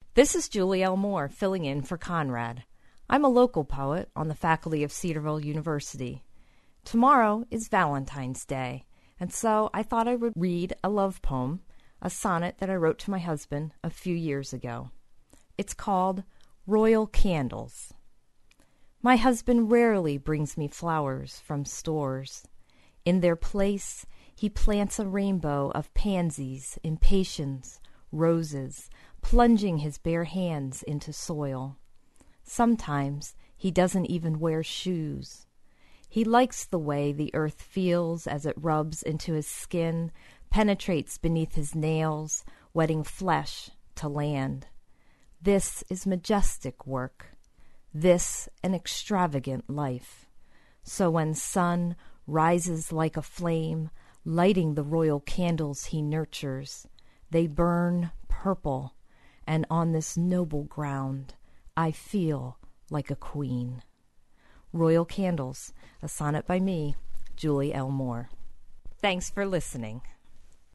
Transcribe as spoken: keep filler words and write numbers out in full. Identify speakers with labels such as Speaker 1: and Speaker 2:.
Speaker 1: This is Julie L. Moore, filling in for Conrad. I'm a local poet on the faculty of Cedarville University. Tomorrow is Valentine's Day, and so I thought I would read a love poem, a sonnet that I wrote to my husband a few years ago. It's called Royal Candles. My husband rarely brings me flowers from stores. In their place, he plants a rainbow of pansies, impatiens, roses, plunging his bare hands into soil. Sometimes he doesn't even wear shoes. He likes the way the earth feels as it rubs into his skin, penetrates beneath his nails, wetting flesh to land. This is majestic work. This an extravagant life. So when sun rises like a flame, lighting the royal candles he nurtures, they burn purple, and on this noble ground I feel like a queen. Royal Candles, a sonnet by me, Julie L. Moore. Thanks for listening.